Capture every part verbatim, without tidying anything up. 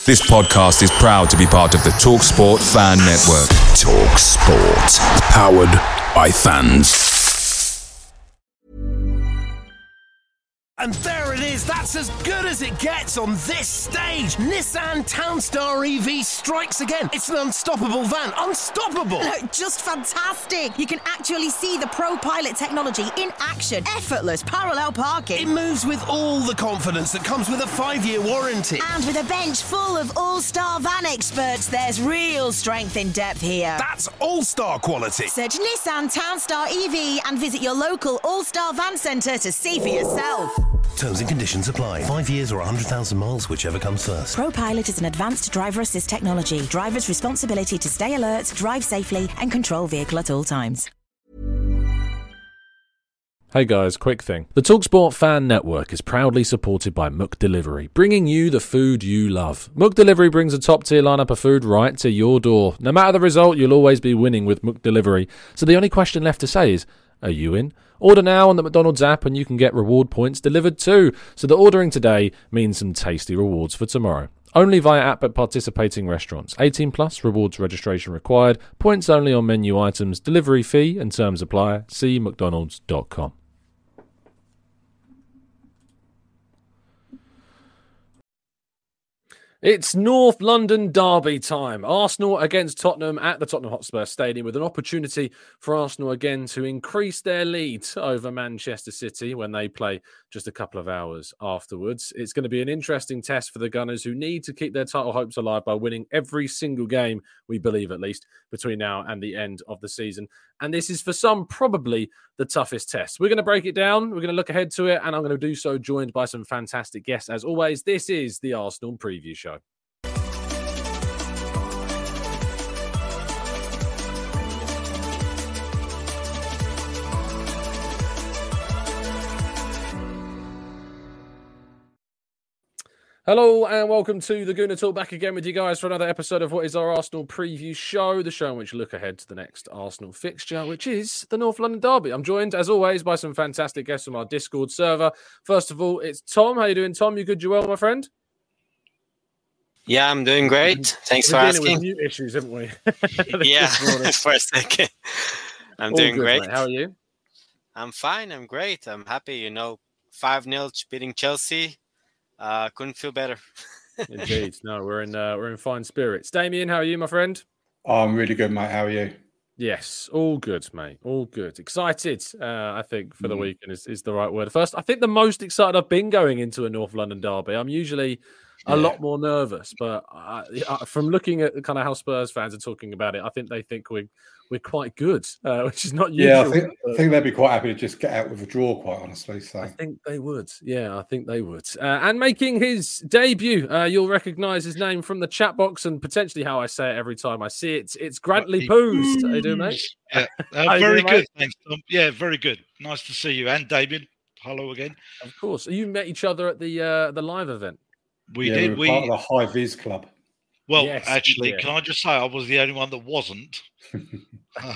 This podcast is proud to be part of the TalkSport Fan Network. TalkSport. Powered by fans. And there it is, that's as good as it gets on this stage. Nissan Townstar E V strikes again. It's an unstoppable van, unstoppable. Look, just fantastic. You can actually see the ProPilot technology in action. Effortless parallel parking. It moves with all the confidence that comes with a five-year warranty. And with a bench full of all-star van experts, there's real strength in depth here. That's all-star quality. Search Nissan Townstar E V and visit your local all-star van centre to see for yourself. Terms and conditions apply. Five years or one hundred thousand miles, whichever comes first. ProPilot is an advanced driver assist technology. Driver's responsibility to stay alert, drive safely, and control vehicle at all times. Hey guys, quick thing. The TalkSport Fan Network is proudly supported by McDelivery, bringing you the food you love. McDelivery brings a top-tier lineup of food right to your door. No matter the result, you'll always be winning with McDelivery. So the only question left to say is, are you in? Order now on the McDonald's app and you can get reward points delivered too. So the ordering today means some tasty rewards for tomorrow. Only via app at participating restaurants. eighteen plus, rewards registration required. Points only on menu items. Delivery fee and terms apply. See mcdonalds dot com. It's North London derby time. Arsenal against Tottenham at the Tottenham Hotspur Stadium, with an opportunity for Arsenal again to increase their lead over Manchester City when they play just a couple of hours afterwards. It's going to be an interesting test for the Gunners, who need to keep their title hopes alive by winning every single game, we believe at least, between now and the end of the season. And this is for some probably the toughest test. We're going to break it down. We're going to look ahead to it, and I'm going to do so joined by some fantastic guests. As always, this is the Arsenal Preview Show. Hello and welcome to the Gooner Talk, back again with you guys for another episode of what is our Arsenal Preview Show, the show in which we look ahead to the next Arsenal fixture, which is the North London derby. I'm joined, as always, by some fantastic guests from our Discord server. First of all, it's Tom. How you doing, Tom? You good? You well, my friend? Yeah, I'm doing great. Thanks We're for dealing asking. with mute issues, haven't we? Yeah, for a second. I'm All doing good, great. mate. How are you? I'm fine. I'm great. I'm happy. You know, five nil beating Chelsea. Uh, couldn't feel better. Indeed. No, we're in uh, we're in fine spirits. Damien, how are you, my friend? Oh, I'm really good, mate. How are you? Yes, all good, mate. All good. Excited, uh, I think, for the Mm. weekend is, is the right word. First, I think the most excited I've been going into a North London derby. I'm usually a Yeah. lot more nervous, but I, I, from looking at kind of how Spurs fans are talking about it, I think they think we're we're quite good, uh, which is not usual. Yeah, I think, I think they'd be quite happy to just get out with a draw, quite honestly. So I think they would. Yeah, I think they would. Uh, and making his debut, uh, you'll recognise his name from the chat box and potentially how I say it every time I see it. It's Grantley Poos. How you doing, mate? Yeah, uh, How you very doing, good. mate? Thanks, Tom. Yeah, very good. Nice to see you. And Damien. Hello again. Of course. You met each other at the uh, the live event. We yeah, did. we were We part of the High Vis Club. well, Yes, actually, yeah. can I just say I was the only one that wasn't. Uh,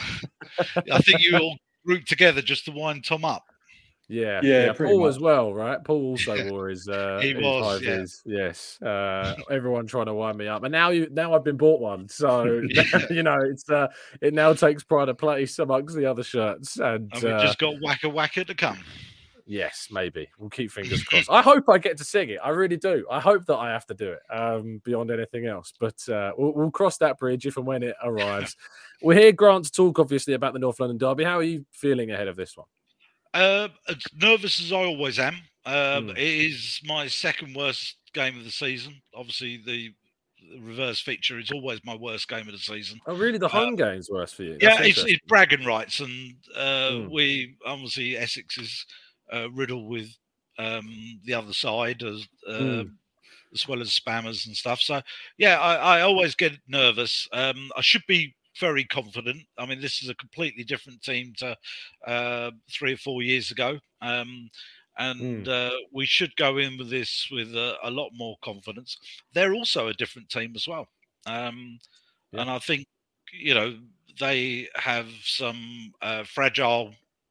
I think you all grouped together just to wind Tom up. Yeah, Yeah, yeah. pretty Paul much. as well, right? Paul also wore his. Uh, He his was, high yeah. vis. Yes. Uh, everyone trying to wind me up, and now you now I've been bought one, so you know it's uh, it now takes pride of place amongst the other shirts, and, And we've uh, just got Wacka Wacka to come. yes, maybe we'll keep fingers crossed. I hope I get to sing it. I really do. I hope that I have to do it um, beyond anything else, but uh, we'll, we'll cross that bridge if and when it arrives. We're here, Grant, to talk obviously about the North London derby. How are you feeling ahead of this one? Uh, as nervous as I always am. Um, Mm. It is my second worst game of the season. Obviously, the, the reverse feature is always my worst game of the season. Oh, really? The home game's worse for you? Uh, Yeah, That's it's, interesting. it's bragging rights, and uh, Mm. we obviously Essex is uh, riddled with um, the other side as uh, Mm. as well as spammers and stuff. So yeah, I, I always get nervous. Um, I should be very confident. I mean, this is a completely different team to uh, three or four years ago, um, and uh, we should go in with this with a, a lot more confidence. They're also a different team as well, um, Yeah. and I think you know they have some uh, fragile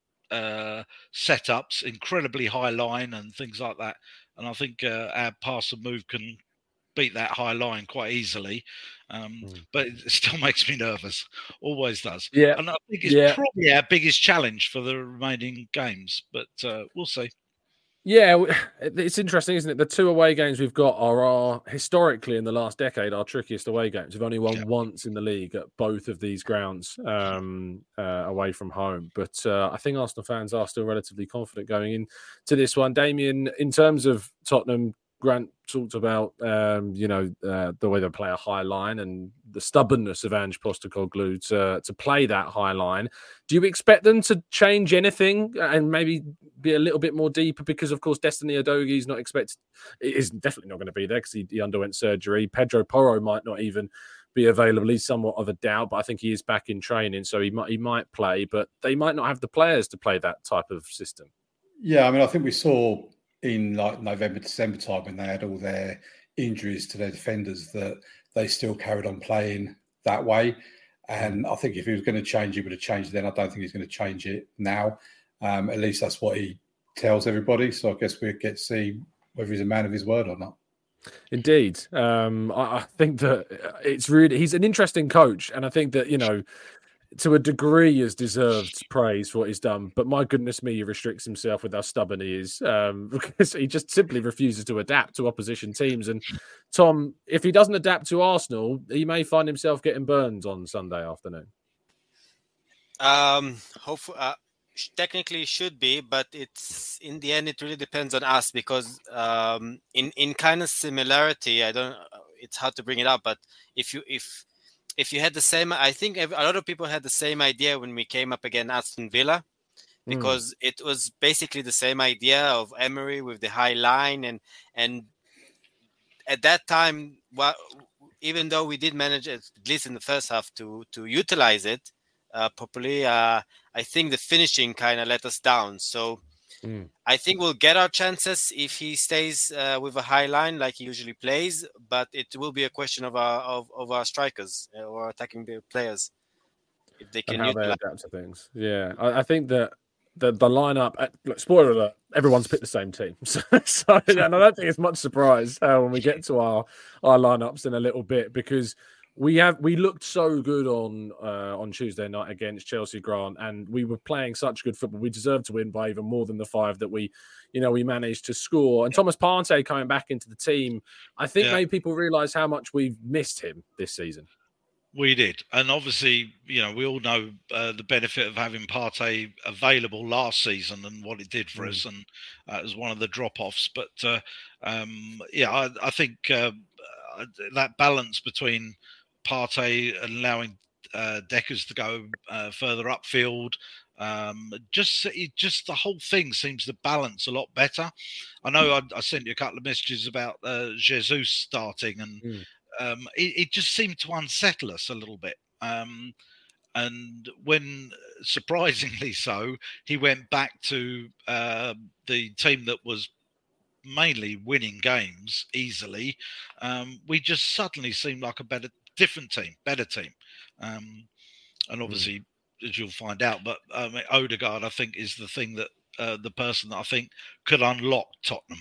uh, setups, incredibly high line and things like that. And I think uh, our pass and move can beat that high line quite easily. Um, mm. But it still makes me nervous. Always does. Yeah. And I think it's yeah. probably our biggest challenge for the remaining games, but uh, we'll see. Yeah, it's interesting, isn't it? The two away games we've got are, are historically in the last decade our trickiest away games. We've only won yeah. once in the league at both of these grounds um, uh, away from home. But uh, I think Arsenal fans are still relatively confident going into this one. Damien, in terms of Tottenham, Grant talked about, um, you know, uh, the way they play a high line and the stubbornness of Ange Postecoglou to, to play that high line. Do you expect them to change anything and maybe be a little bit more deeper? Because, of course, Destiny Udogie is not expected, is definitely not going to be there because he, he underwent surgery. Pedro Porro might not even be available. He's somewhat of a doubt, but I think he is back in training, so he might he might play. But they might not have the players to play that type of system. Yeah, I mean, I think we saw in like November, December time when they had all their injuries to their defenders that they still carried on playing that way. And I think if he was going to change, he would have changed then. I don't think he's going to change it now. Um, at least that's what he tells everybody. So I guess we'll get to see whether he's a man of his word or not. Indeed. Um, I, I think that it's really, he's an interesting coach. And I think that, you know, to a degree has deserved praise for what he's done. But my goodness me, he restricts himself with how stubborn he is um, because he just simply refuses to adapt to opposition teams. And Tom, if he doesn't adapt to Arsenal, he may find himself getting burned on Sunday afternoon. Um, hopefully, uh, technically should be, but it's in the end, it really depends on us because um, in, in kind of similarity, I don't, it's hard to bring it up, but if you, if, If you had the same, I think a lot of people had the same idea when we came up against Aston Villa, because mm. it was basically the same idea of Emery with the high line. And and at that time, well, even though we did manage, at least in the first half, to, to utilize it uh, properly, uh, I think the finishing kind of let us down. So mm. I think we'll get our chances if he stays uh, with a high line like he usually plays, but it will be a question of our of, of our strikers or attacking players if they can and how utilize. they adapt to things. Yeah, I, I think that the the lineup. Look, spoiler alert: everyone's picked the same team, so, so and I don't think it's much surprise uh, when we get to our our lineups in a little bit because. We have we looked so good on uh, on Tuesday night against Chelsea, Grant, and we were playing such good football. We deserved to win by even more than the five that we, you know, we managed to score. And Thomas Partey coming back into the team, I think yeah. made people realise how much we've missed him this season. We did, and obviously, you know, we all know uh, the benefit of having Partey available last season and what it did for mm. us, and uh, it was one of the drop-offs. But uh, um, yeah, I, I think uh, that balance between Partey and allowing uh, Deckers to go uh, further upfield. Um, just, just the whole thing seems to balance a lot better. I know I, I sent you a couple of messages about uh, Jesus starting, and mm. um, it, it just seemed to unsettle us a little bit. Um, and when, surprisingly so, he went back to uh, the team that was mainly winning games easily, um, we just suddenly seemed like a better. Different team, better team. Um, and obviously, mm. as you'll find out, but um, Odegaard, I think, is the thing that uh, the person that I think could unlock Tottenham.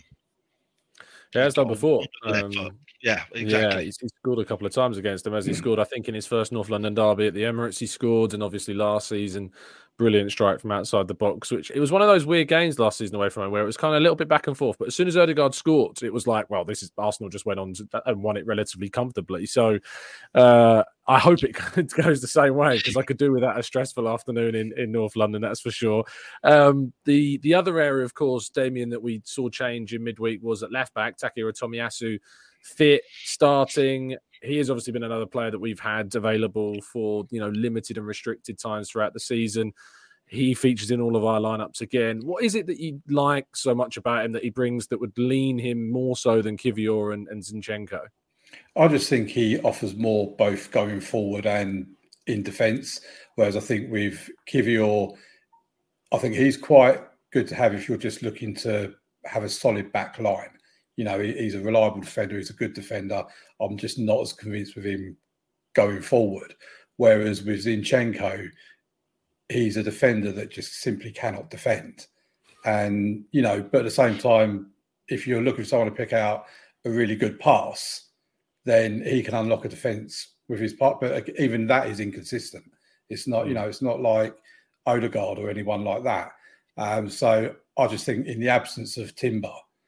Yeah, it's done before. Um, yeah, exactly. Yeah, he's, he's scored a couple of times against them, as he mm. scored, I think, in his first North London derby at the Emirates. He scored, and obviously last season, brilliant strike from outside the box, which it was one of those weird games last season away from home where it was kind of a little bit back and forth. But as soon as Odegaard scored, it was like, well, this is Arsenal just went on to, and won it relatively comfortably. So uh, I hope it goes the same way because I could do without a stressful afternoon in, in North London, that's for sure. Um, the the other area, of course, Damien, that we saw change in midweek was at left back, Takehiro Tomiyasu, fit, starting. He has obviously been another player that we've had available for, you know, limited and restricted times throughout the season. He features in all of our lineups again. What is it that you like so much about him that he brings that would lean him more so than Kivior and, and Zinchenko? I just think he offers more both going forward and in defence. Whereas I think with Kivior, I think he's quite good to have if you're just looking to have a solid back line. You know, he's a reliable defender. He's a good defender. I'm just not as convinced with him going forward. Whereas with Zinchenko, he's a defender that just simply cannot defend. And, you know, but at the same time, if you're looking for someone to pick out a really good pass, then he can unlock a defence with his part. But even that is inconsistent. It's not, you know, it's not like Odegaard or anyone like that. Um, so I just think in the absence of Timber,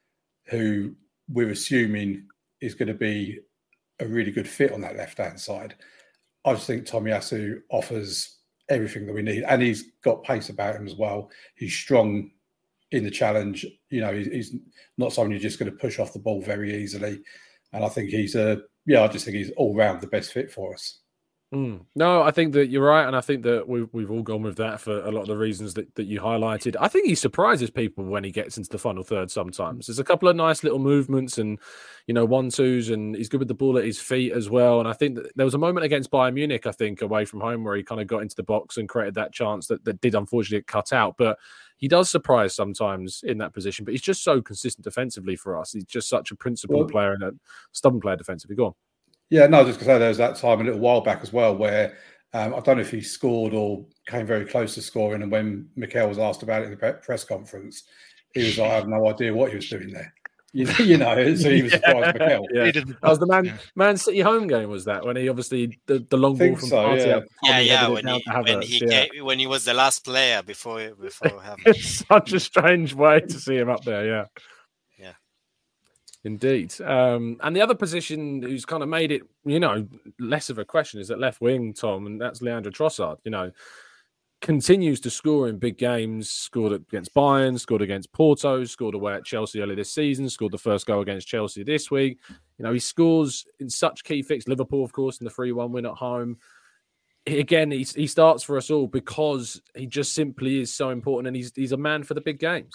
who we're assuming is going to be a really good fit on that left-hand side, I just think Tomiyasu offers everything that we need. And he's got pace about him as well. He's strong in the challenge. You know, he's not someone you're just going to push off the ball very easily. And I think he's a, yeah, I just think he's all round the best fit for us. Mm. No, I think that you're right. And I think that we've, we've all gone with that for a lot of the reasons that, that you highlighted. I think he surprises people when he gets into the final third sometimes. There's a couple of nice little movements and, you know, one-twos, and he's good with the ball at his feet as well. And I think that there was a moment against Bayern Munich, I think, away from home where he kind of got into the box and created that chance that, that did unfortunately get cut out. But he does surprise sometimes in that position, but he's just so consistent defensively for us. He's just such a principled well, player and a stubborn player defensively. Go on. Yeah, no, just because there was that time a little while back as well where um, I don't know if he scored or came very close to scoring. And when Mikel was asked about it in the press conference, he was like, I have no idea what he was doing there. You, you know, so he was yeah, surprised Mikel. Yeah. That was the Man, Man City home game, was that? When he obviously, the, the long ball from so, Partey. Yeah, yeah, yeah when, he, when, he yeah. Came, when he was the last player before, before having It's such a strange way to see him up there, yeah. Yeah. Indeed. Um, and the other position who's kind of made it, you know, less of a question is at left wing, Tom, and that's Leandro Trossard. You know, continues to score in big games, scored against Bayern, scored against Porto, scored away at Chelsea earlier this season, scored the first goal against Chelsea this week. You know, he scores in such key fixtures. Liverpool, of course, in the three one win at home. Again, he, he starts for us all because he just simply is so important, and he's he's a man for the big games.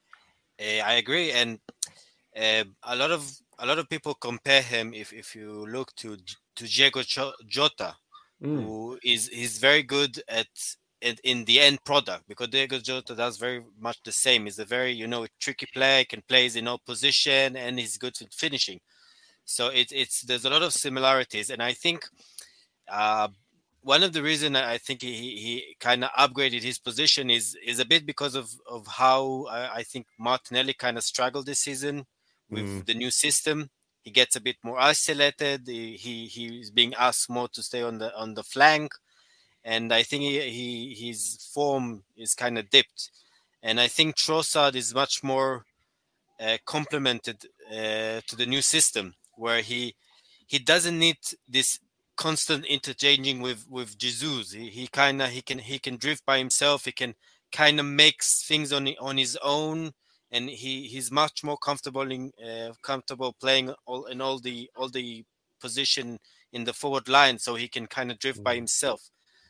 Uh, I agree, and uh, a lot of a lot of people compare him. If, if you look to to Diego Jota, mm. who is he's very good at in, in the end product, because Diego Jota does very much the same. He's a very you know tricky player, can plays in all position, and he's good at finishing. So it, it's there's a lot of similarities, and I think. Uh, One of the reasons I think he, he kind of upgraded his position is is a bit because of, of how I, I think Martinelli kind of struggled this season with mm. the new system. He gets a bit more isolated. He, he he's being asked more to stay on the on the flank, and I think he, he his form is kind of dipped. And I think Trossard is much more uh, complemented uh, to the new system, where he he doesn't need this constant interchanging with with Jesus. He, he kind of he can he can drift by himself. He can kind of makes things on on his own, and he, he's much more comfortable in uh, comfortable playing all in all the all the position in the forward line, so he can kind of drift by himself.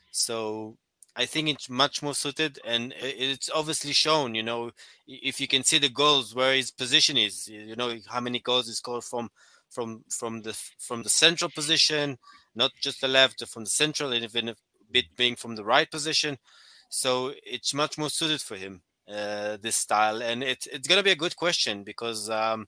So I think it's much more suited, and it's obviously shown. You know, if you can see the goals where his position is, you know how many goals he scored from from from the from the central position. Not just the left, from the central, and even a bit being from the right position. So it's much more suited for him, uh, this style. And it, it's going to be a good question, because um,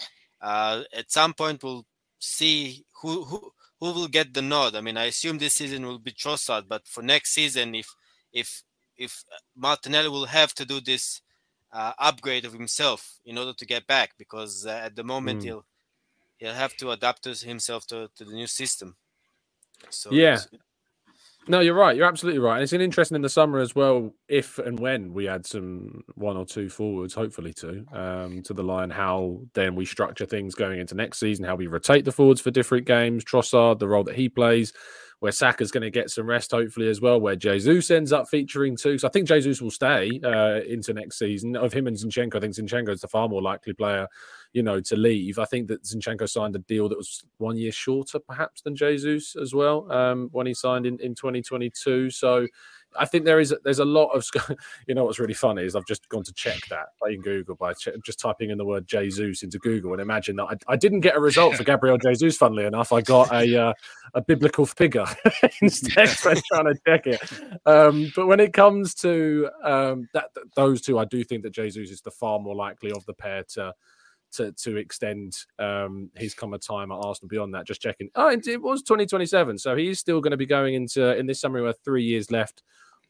uh, at some point we'll see who, who who will get the nod. I mean, I assume this season will be Trossard, but for next season, if if if Martinelli will have to do this uh, upgrade of himself in order to get back, because uh, at the moment mm. he'll he'll have to adapt to himself to, to the new system. So yeah, no, you're right. You're absolutely right. And it's an interesting in the summer as well, if and when we add some one or two forwards, hopefully two, um, to the line, how then we structure things going into next season, how we rotate the forwards for different games, Trossard, the role that he plays, where Saka's going to get some rest, hopefully, as well, where Jesus ends up featuring too. So I think Jesus will stay uh, into next season. Of him and Zinchenko, I think Zinchenko is the far more likely player, you know, to leave. I think that Zinchenko signed a deal that was one year shorter, perhaps, than Jesus as well, um, when he signed in, in twenty twenty-two. So I think there is there's a lot of, you know, what's really funny is I've just gone to check that in Google by ch- just typing in the word Jesus into Google, and imagine that I, I didn't get a result for Gabriel Jesus. Funnily enough, I got a uh, a biblical figure instead when trying to check it. Um, but when it comes to um, that, those two, I do think that Jesus is the far more likely of the pair to. To, to extend um, his kind of time at Arsenal beyond that. Just checking. Oh, it, it was twenty twenty-seven. So he is still going to be going into, in this summer, we have three years left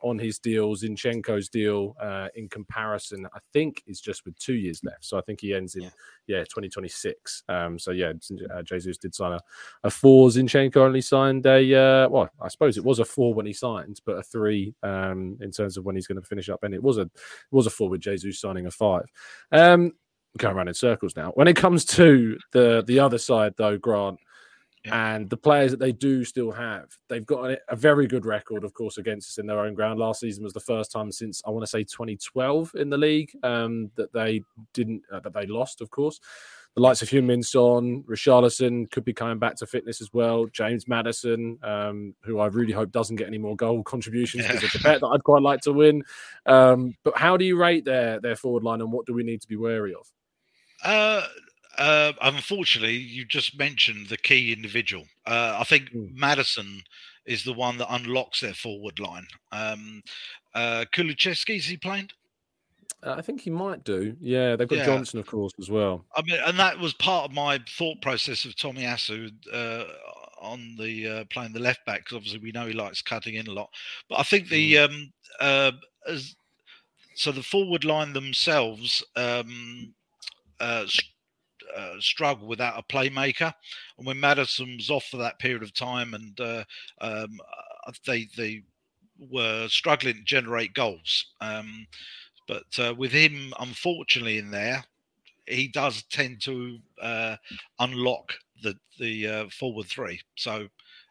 on his deal. Zinchenko's deal, uh, in comparison, I think is just with two years left. So I think he ends in, yeah, yeah twenty twenty-six. Um, so yeah, uh, Jesus did sign a, a four. Zinchenko only signed a, uh, well, I suppose it was a four when he signed, but a three um, in terms of when he's going to finish up. And it was a, it was a four with Jesus signing a five. Um, going around in circles now. When it comes to the the other side, though, Grant, yeah, and the players that they do still have, they've got a, a very good record, of course, against us in their own ground. Last season was the first time since, I want to say, twenty twelve in the league um, that they didn't uh, that they lost, of course. The likes of Heung-min Son, Richarlison could be coming back to fitness as well. James Maddison, um, who I really hope doesn't get any more goal contributions because it's a bet that I'd quite like to win. Um, but how do you rate their their forward line, and what do we need to be wary of? Uh, uh, unfortunately, you just mentioned the key individual. Uh, I think mm. Maddison is the one that unlocks their forward line. Um, uh, Kulusevski, is he playing? Uh, I think he might do. Yeah, they've got yeah. Johnson, of course, as well. I mean, and that was part of my thought process of Tomiyasu uh, on the uh, playing the left back, because obviously we know he likes cutting in a lot. But I think the mm. um, uh, as, so the forward line themselves. Um, Uh, uh, struggle without a playmaker, and when Maddison was off for that period of time, and uh, um, they they were struggling to generate goals. Um, but uh, with him, unfortunately, in there, he does tend to uh, unlock the the uh, forward three. So,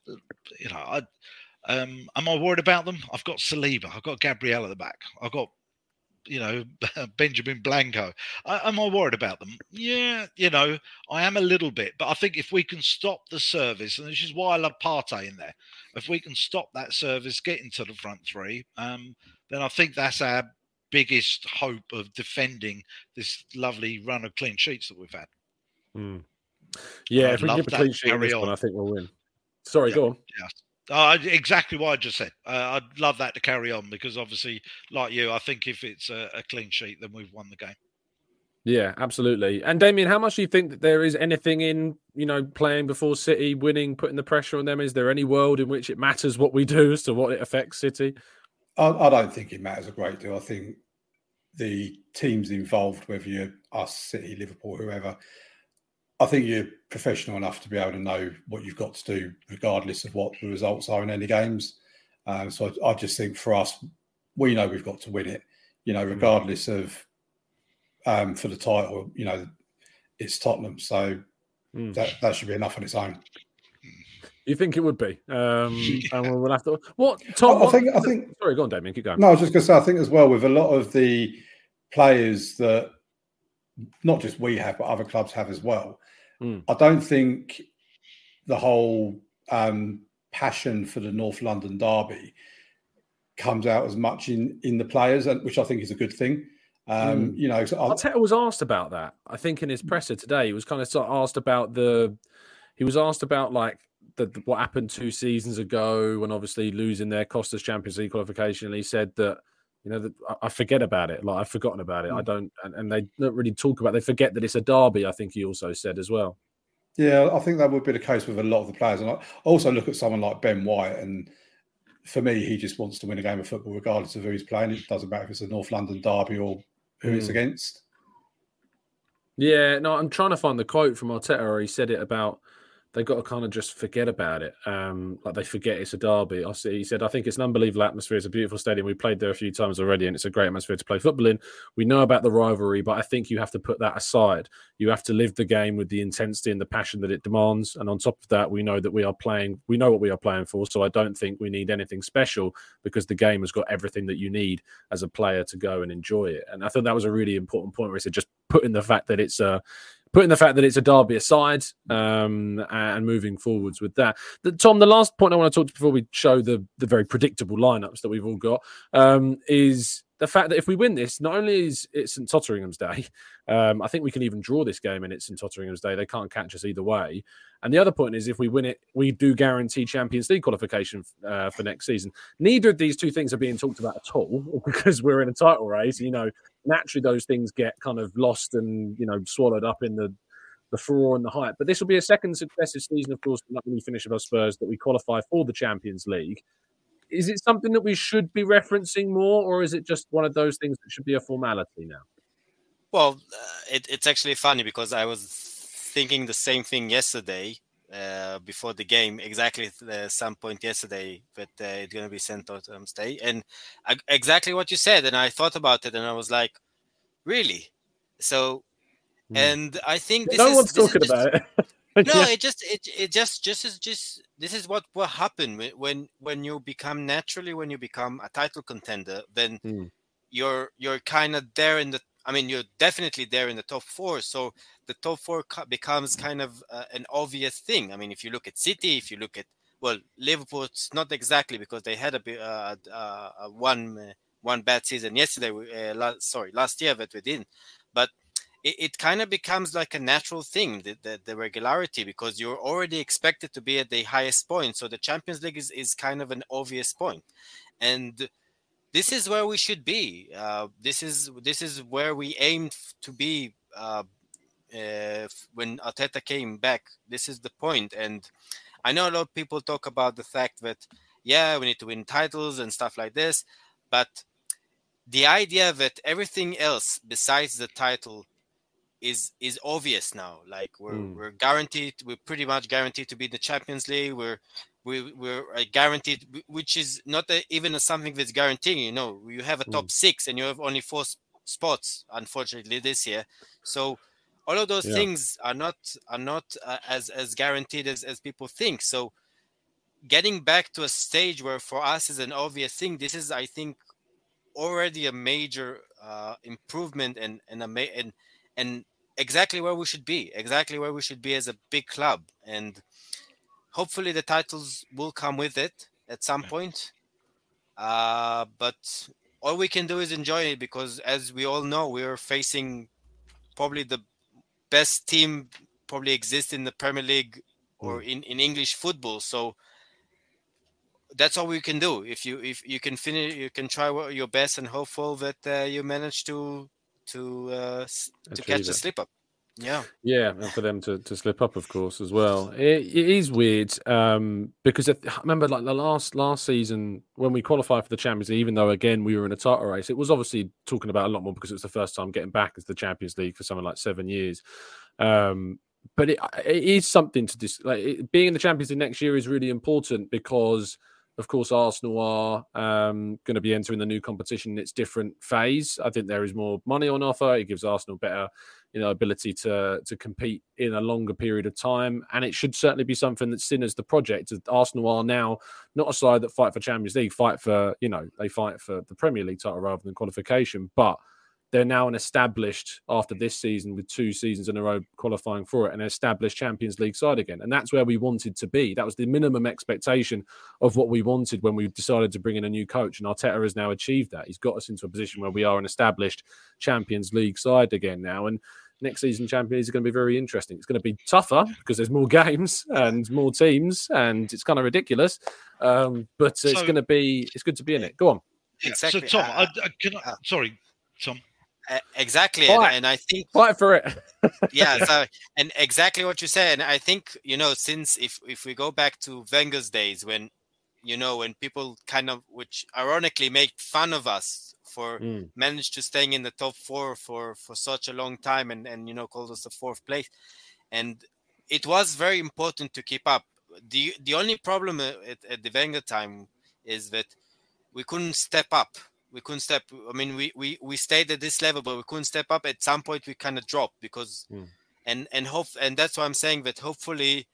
you know, I, um, am I worried about them? I've got Saliba, I've got Gabriel at the back, I've got, you know, Benjamin Blanco. I, am I worried about them? Yeah, you know, I am a little bit. But I think if we can stop the service, and this is why I love Partey in there, if we can stop that service, get into the front three, um, then I think that's our biggest hope of defending this lovely run of clean sheets that we've had. Mm. Yeah, if we get a clean sheet on this one, I think we'll win. Sorry, yeah, go on. Yeah. Uh, exactly what I just said. Uh, I'd love that to carry on, because obviously, like you, I think if it's a, a clean sheet, then we've won the game. Yeah, absolutely. And Damien, how much do you think that there is anything in, you know, playing before City, winning, putting the pressure on them? Is there any world in which it matters what we do as to what it affects City? I, I don't think it matters a great deal. I think the teams involved, whether you're us, City, Liverpool, whoever, I think you're professional enough to be able to know what you've got to do, regardless of what the results are in any games. Um, so I, I just think for us, we know we've got to win it, you know, regardless of um, for the title, you know, it's Tottenham. So mm. that, that should be enough on its own. You think it would be? Um, yeah. And we'll have to. What, Tom? I, I think. I think. Sorry, go on, Damien. Keep going. No, I was just going to say. I think as well with a lot of the players that not just we have, but other clubs have as well. Mm. I don't think the whole um, passion for the North London derby comes out as much in, in the players, which I think is a good thing. Um, mm. You know, so Arteta was asked about that. I think in his presser today, he was kind of sort of asked about the. He was asked about like the, what happened two seasons ago when obviously losing their cost us Champions League qualification. And he said that, you know, that I forget about it. Like I've forgotten about it. Mm. I don't, and, and they don't really talk about it. They forget that it's a derby. I think he also said as well. Yeah, I think that would be the case with a lot of the players. And I also look at someone like Ben White, and for me, he just wants to win a game of football regardless of who he's playing. It doesn't matter if it's a North London derby or who mm. it's against. Yeah, no, I'm trying to find the quote from Arteta where he said it about they've got to kind of just forget about it. Um, like they forget it's a derby. I see. He said, I think it's an unbelievable atmosphere. It's a beautiful stadium. We played there a few times already, and it's a great atmosphere to play football in. We know about the rivalry, but I think you have to put that aside. You have to live the game with the intensity and the passion that it demands. And on top of that, we know that we are playing, we know what we are playing for. So I don't think we need anything special, because the game has got everything that you need as a player to go and enjoy it. And I think that was a really important point where he said, just putting the fact that it's a, Putting the fact that it's a derby aside um, and moving forwards with that. The, Tom, the last point I want to talk to before we show the, the very predictable lineups that we've all got um, is the fact that if we win this, not only is it St Totteringham's Day, um, I think we can even draw this game and it's St Totteringham's Day. They can't catch us either way. And the other point is if we win it, we do guarantee Champions League qualification uh, for next season. Neither of these two things are being talked about at all because we're in a title race. You know, naturally those things get kind of lost and, you know, swallowed up in the the furore and the hype. But this will be a second successive season, of course, not when we finish with our Spurs, that we qualify for the Champions League. is it something that we should be referencing more, or is it just one of those things that should be a formality now? Well, uh, it, it's actually funny because I was thinking the same thing yesterday uh, before the game, exactly at uh, some point yesterday that uh, it's going to be sent out on Day, and uh, exactly what you said. And I thought about it, and I was like, really? So, mm. and I think this no is, one's this talking is just, about it. no, yeah. it just it it just just is just this is what will happen when when you become naturally when you become a title contender, then mm. you're you're kind of there in the. I mean, you're definitely there in the top four. So the top four becomes kind of uh, an obvious thing. I mean, if you look at City, if you look at, well, Liverpool, it's not exactly because they had a bit, uh, uh, one, uh, one bad season yesterday. Uh, last, sorry, last year that we didn't. But it, it kind of becomes like a natural thing, the, the, the regularity, because you're already expected to be at the highest point. So the Champions League is, is kind of an obvious point. And this is where we should be. Uh, this is this is where we aimed to be uh, uh, when Arteta came back. This is the point. And I know a lot of people talk about the fact that, yeah, we need to win titles and stuff like this. But the idea that everything else besides the title is is obvious now. Like we're mm. we're guaranteed, we're pretty much guaranteed to be in the Champions League. We're We, we're guaranteed, which is not a, even a, something that's guaranteeing. You know, you have a top mm. six and you have only four sp- spots, unfortunately, this year. So all of those yeah. things are not are not uh, as as guaranteed as, as people think. So getting back to a stage where for us is an obvious thing, this is, I think, already a major uh, improvement and and a ma- and and exactly where we should be, exactly where we should be as a big club. And hopefully the titles will come with it at some point. Uh, but all we can do is enjoy it because, as we all know, we are facing probably the best team probably exists in the Premier League or mm. in, in English football. So that's all we can do. If you if you can finish, you can try your best and hopeful that uh, you manage to to uh, to catch the slip up. Yeah, yeah, and for them to, to slip up, of course, as well. It, it is weird um, because I remember, like the last last season when we qualified for the Champions League, even though again we were in a title race, it was obviously talking about a lot more because it was the first time getting back as the Champions League for something like seven years. Um, but it, it is something to dis- like it, being in the Champions League next year is really important because, of course, Arsenal are um, going to be entering the new competition in its different phase. I think there is more money on offer. It gives Arsenal better, you know, ability to to compete in a longer period of time. And it should certainly be something that's seen as the project. Arsenal are now not a side that fight for Champions League, fight for, you know, they fight for the Premier League title rather than qualification. But they're now an established, after this season, with two seasons in a row qualifying for it, an established Champions League side again. And that's where we wanted to be. That was the minimum expectation of what we wanted when we decided to bring in a new coach. And Arteta has now achieved that. He's got us into a position where we are an established Champions League side again now. And next season Champions League is going to be very interesting. It's going to be tougher because there's more games and more teams, and it's kind of ridiculous. Um, but so, it's going to be, it's good to be in it. Go on. Exactly. So, Tom, uh, I, I, can I, sorry, Tom. Uh, exactly, and, and I think fight for it. yeah, so, and exactly what you said. And I think, you know, since if if we go back to Wenger's days, when, you know, when people kind of, which ironically make fun of us for mm. managed to staying in the top four for for such a long time, and and you know, called us the fourth place, and it was very important to keep up. the The only problem at, at the Wenger time is that we couldn't step up. We couldn't step. I mean, we, we, we stayed at this level, but we couldn't step up. At some point, we kind of dropped because, mm. and and hope, and that's why I'm saying that hopefully,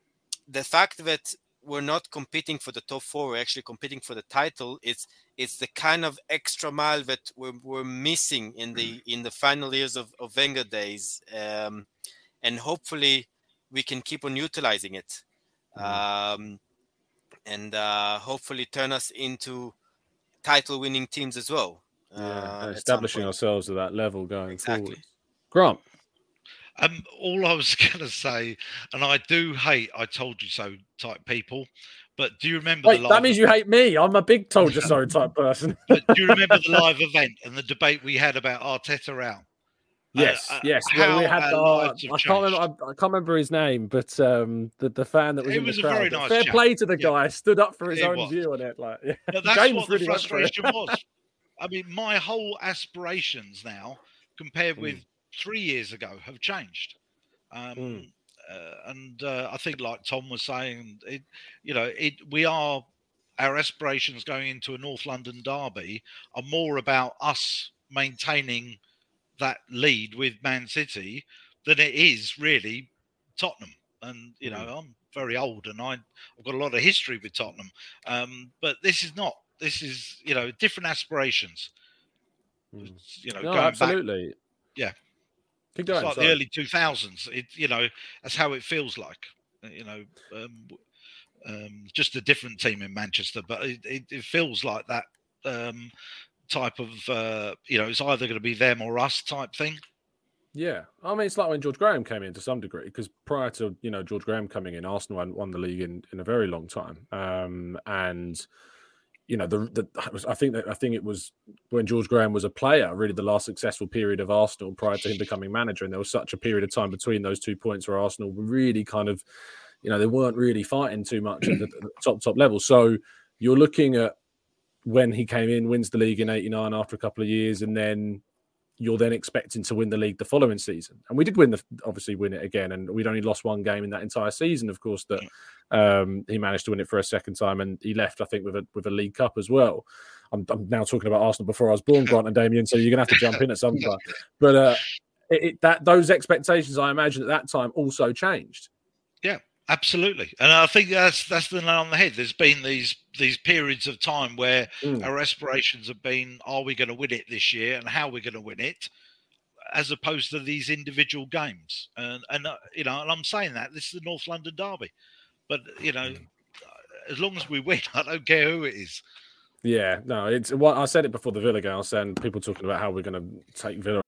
the fact that we're not competing for the top four, we're actually competing for the title. It's it's the kind of extra mile that we're we're missing in the in the final years of, of Wenger days, um, and hopefully we can keep on utilizing it, mm. um, and uh, hopefully turn us into title-winning teams as well. Yeah, uh, establishing ourselves at that level going exactly. forward. Grant. Um, all I was going to say, and I do hate "I told you so" type people, but do you remember? Wait, the live that means event? you hate me. I'm a big "told you so" type person. But do you remember the live event and the debate we had about Arteta out? Yes, uh, yes. How we had our the, lives have I can't remember. I, I can't remember his name, but um, the the fan that was It in was the a crowd. very nice Fair chap. play to the Yeah. guy. Stood up for his It own was. view on it. Like, yeah. But that's James what the really went for it. frustration was. I mean, my whole aspirations now, compared with Mm. three years ago, have changed. Um, Mm. uh, and uh, I think, like Tom was saying, it, you know, it we are our aspirations going into a North London derby are more about us maintaining that lead with Man City than it is really Tottenham. And you know, I'm very old, and I, I've got a lot of history with Tottenham. Um, but this is not. This is, you know, different aspirations. Mm. It's, you know, No, going absolutely. back, yeah, Keep it's going, like sorry. the early two thousands. It, you know, that's how it feels like. You know, um, um, just a different team in Manchester, but it, it, it feels like that um, type of, uh, you know, it's either going to be them or us type thing. Yeah, I mean, it's like when George Graham came in to some degree, because prior to, you know, George Graham coming in, Arsenal hadn't won the league in, in a very long time, um, and you know, the, the I think that I think it was when George Graham was a player, really the last successful period of Arsenal prior to him becoming manager, and there was such a period of time between those two points where Arsenal were really kind of, you know, they weren't really fighting too much at the, the top top level. So you're looking at when he came in, wins the league in eighty-nine after a couple of years, and then you're then expecting to win the league the following season. And we did win the, obviously win it again. And we'd only lost one game in that entire season, of course, that um, he managed to win it for a second time. And he left, I think, with a, with a League Cup as well. I'm, I'm now talking about Arsenal before I was born, Grant and Damien, so you're going to have to jump in at some time. But uh, it, it, that those expectations, I imagine, at that time also changed. Yeah, absolutely. And I think that's that's the nail on the head. There's been these these periods of time where mm. our aspirations have been, are we going to win it this year and how we're going to win it, as opposed to these individual games. And, and uh, you know, and I'm saying that, this is the North London derby. But, you know, as long as we win, I don't care who it is. Yeah, no, it's what well, I said it before the Villa game. I was saying people talking about how we're going to take Villa.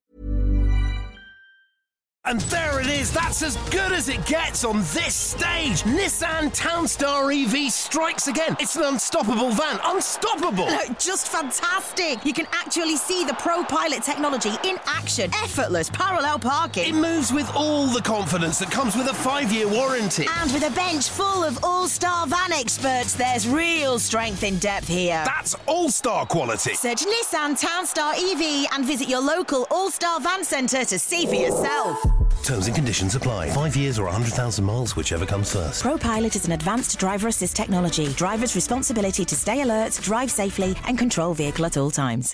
And there it is, that's as good as it gets on this stage. Nissan Townstar E V strikes again. It's an unstoppable van, unstoppable. Look, just fantastic. You can actually see the Pro Pilot technology in action. Effortless parallel parking. It moves with all the confidence that comes with a five-year warranty. And with a bench full of all-star van experts, there's real strength in depth here. That's all-star quality. Search Nissan Townstar E V and visit your local all-star van centre to see for yourself. Terms and conditions apply. Five years or one hundred thousand miles, whichever comes first. ProPilot is an advanced driver assist technology. Driver's responsibility to stay alert, drive safely, and control vehicle at all times.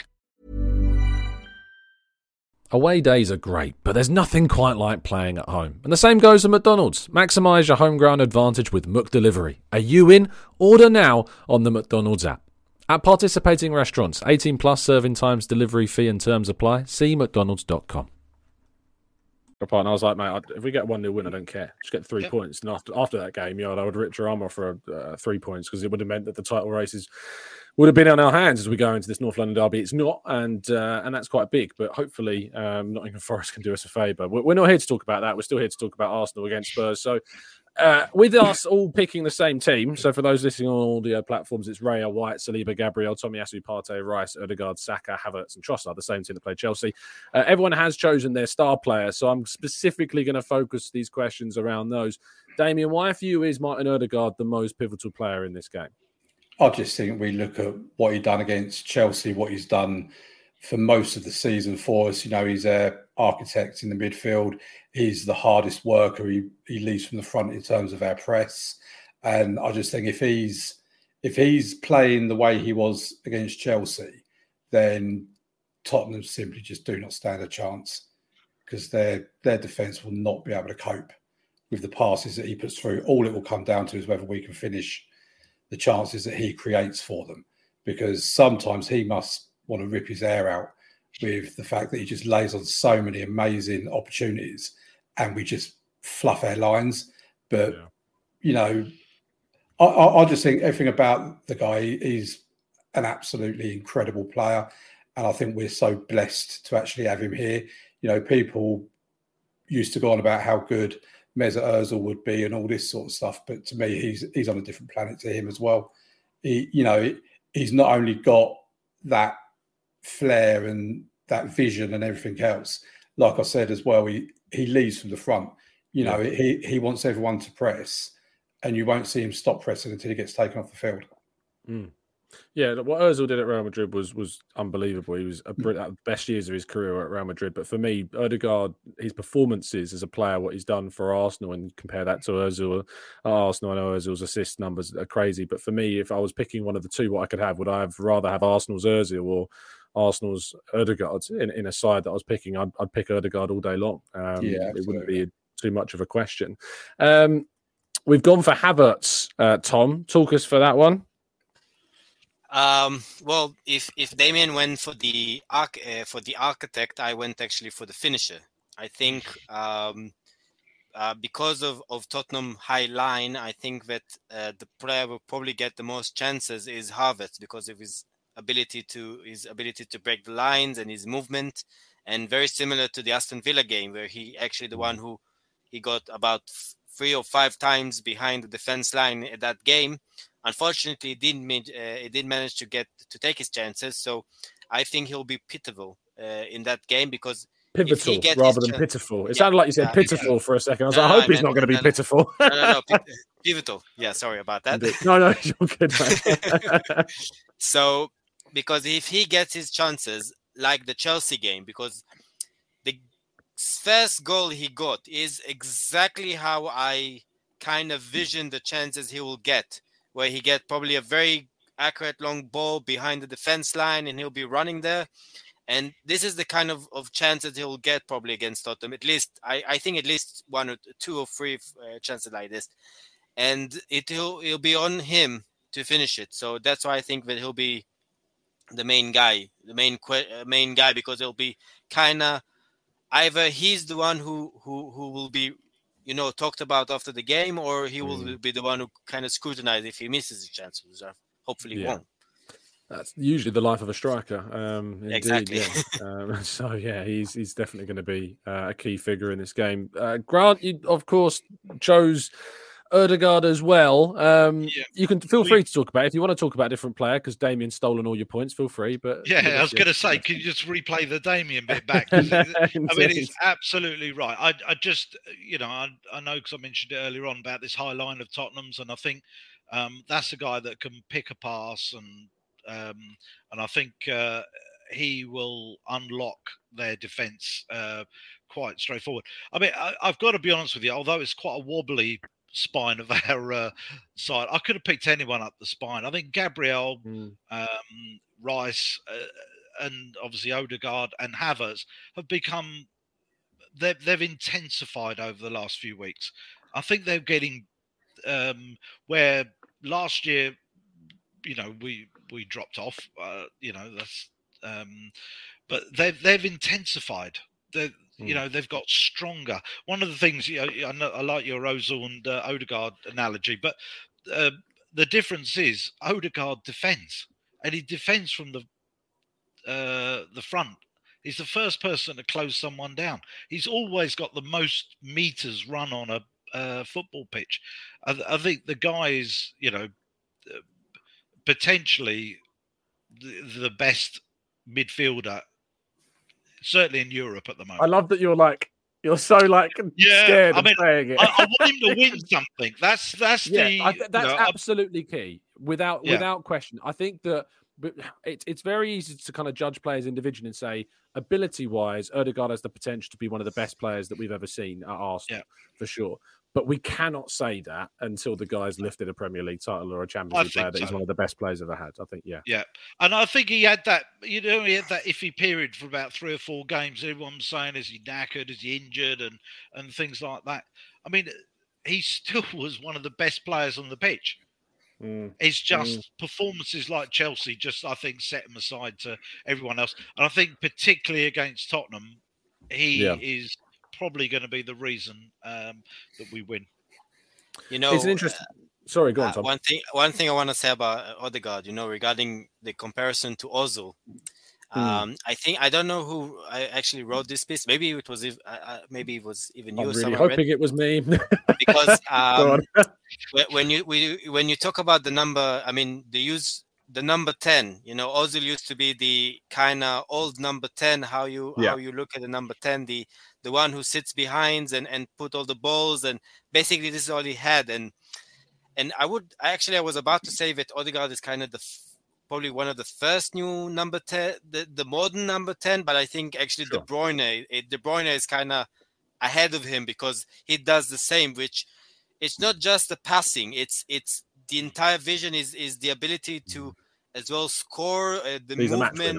Away days are great, but there's nothing quite like playing at home. And the same goes to McDonald's. Maximise your home ground advantage with McDelivery. Are you in? Order now on the McDonald's app. At participating restaurants, eighteen plus serving times, delivery fee and terms apply. See mcdonalds dot com. And I was like, mate, if we get one nil win, I don't care. Just get three yep. points. And after after that game, you know, I would have ripped your arm off for uh, three points because it would have meant that the title races would have been on our hands as we go into this North London derby. It's not, and uh, and that's quite big. But hopefully, um, Nottingham Forest can do us a favour. We're not here to talk about that. We're still here to talk about Arsenal against Spurs. So uh, with us all picking the same team, so for those listening on audio platforms, it's Raya, White, Saliba, Gabriel, Tomiyasu, Partey, Rice, Odegaard, Saka, Havertz and Trossard, the same team that played Chelsea. Uh, everyone has chosen their star player, so I'm specifically going to focus these questions around those. Damien, why for you is Martin Odegaard the most pivotal player in this game? I just think we look at what he's done against Chelsea, what he's done for most of the season for us. You know, he's an architect in the midfield. He's the hardest worker. He he leads from the front in terms of our press. And I just think if he's if he's playing the way he was against Chelsea, then Tottenham simply just do not stand a chance because their their defence will not be able to cope with the passes that he puts through. All it will come down to is whether we can finish the chances that he creates for them, because sometimes he must want to rip his hair out with the fact that he just lays on so many amazing opportunities and we just fluff our lines. But, yeah. you know, I, I, I just think everything about the guy, he's an absolutely incredible player. And I think we're so blessed to actually have him here. You know, people used to go on about how good Mesut Ozil would be and all this sort of stuff, but to me, he's he's on a different planet to him as well. He, you know, he's not only got that flair and that vision and everything else, like I said as well, he, he leads from the front. You know, yeah. he, he wants everyone to press, and you won't see him stop pressing until he gets taken off the field. Mm. Yeah, what Ozil did at Real Madrid was was unbelievable. He was a the best years of his career at Real Madrid. But for me, Odegaard, his performances as a player, what he's done for Arsenal, and compare that to Ozil at Arsenal. I know Ozil's assist numbers are crazy, but for me, if I was picking one of the two, what I could have, would I have rather have Arsenal's Ozil or Arsenal's Odegaard in, in a side that I was picking? I'd, I'd pick Odegaard all day long. Um, yeah, it wouldn't be too much of a question. Um, we've gone for Havertz. Uh, Tom, talk us for that one. Um, well, if if Damien went for the arch, uh, for the architect, I went actually for the finisher. I think um, uh, because of, of Tottenham high line, I think that uh, the player will probably get the most chances is Havertz because of his ability to his ability to break the lines and his movement, and very similar to the Aston Villa game where he actually the one who he got about three or five times behind the defense line at that game. Unfortunately, it didn't uh, it didn't manage to get to take his chances. So I think he'll be pivotal uh, in that game because pivotal if he gets rather than chance, pitiful. It yeah, sounded like you said uh, pitiful yeah. for a second. I was no, like, I no, hope he's no, not going to be no, pitiful. No, no, no, pivotal. Yeah, sorry about that. no, no, you're good, man. So because if he gets his chances, like the Chelsea game, because the first goal he got is exactly how I kind of vision the chances he will get, where he get probably a very accurate long ball behind the defense line and he'll be running there. And this is the kind of, of chances he'll get probably against Tottenham. At least, I, I think at least one or two or three uh, chances like this. And it'll, it'll be on him to finish it. So that's why I think that he'll be the main guy, the main uh, main guy, because it'll be kind of either he's the one who, who, who will be, you know, talked about after the game, or he will mm. be the one who kind of scrutinize if he misses his chances. Hopefully, he yeah. won't. That's usually the life of a striker. Um, indeed, exactly. Yeah. um, so yeah, he's he's definitely going to be uh, a key figure in this game. Uh, Grant, you of course chose Odegaard as well. Um, yeah. You can feel free to talk about it. If you want to talk about a different player, because Damien's stolen all your points, feel free. But yeah, I was going to say, can you just replay the Damien bit back? I mean, he's absolutely right. I, I just, you know, I, I know because I mentioned it earlier on about this high line of Tottenham's, and I think um, that's a guy that can pick a pass, and um, and I think uh, he will unlock their defence uh, quite straightforward. I mean, I, I've got to be honest with you, although it's quite a wobbly spine of our uh, side, I could have picked anyone up the spine. I think Gabriel, mm. um, Rice, uh, and obviously Odegaard and Havertz have become, they've, they've intensified over the last few weeks. I think they're getting um, where last year, you know, we we dropped off. Uh, you know, that's um, but they've they've intensified. They you know they've got stronger. One of the things, you know, I, know, I like your Ozil and uh, Odegaard analogy, but uh, the difference is Odegaard defends, and he defends from the uh, the front. He's the first person to close someone down. He's always got the most meters run on a uh, football pitch. I, I think the guy is, you know, potentially the, the best midfielder, certainly in Europe at the moment. I love that you're like you're so like yeah, scared I mean, of saying it. I, I want him to win something. That's that's yeah, the I, that's you know, absolutely key, without yeah. without question. I think that it's it's very easy to kind of judge players individually and say, ability wise, Odegaard has the potential to be one of the best players that we've ever seen at Arsenal, yeah. for sure. But we cannot say that until the guy's lifted a Premier League title or a Champions League player that so. he's one of the best players ever had. I think, yeah. Yeah. And I think he had that, you know, he had that iffy period for about three or four games. Everyone was saying, is he knackered? Is he injured? And, and things like that. I mean, he still was one of the best players on the pitch. Mm. It's just mm. performances like Chelsea just, I think, set him aside to everyone else. And I think particularly against Tottenham, he yeah. is probably going to be the reason um, that we win. You know, it's an interesting. Uh, Sorry, go on, Tom. Uh, one thing, one thing I want to say about Odegaard, you know, regarding the comparison to Ozil. Mm. Um, I think I don't know who I actually wrote this piece. Maybe it was, uh, maybe it was even you. I'm really hoping it was me. Because um, when you we, when you talk about the number, I mean, the use the number ten. You know, Ozil used to be the kind of old number ten. How you Yeah. how you look at the number ten, the the one who sits behind and and put all the balls, and basically this is all he had. And and I would actually I was about to say that Odegaard is kind of the probably one of the first new number ten, the, the modern number ten. But I think actually Sure. De Bruyne, it, De Bruyne is kind of ahead of him because he does the same. Which it's not just the passing; it's it's the entire vision is is the ability to as well score uh, the He's a match movement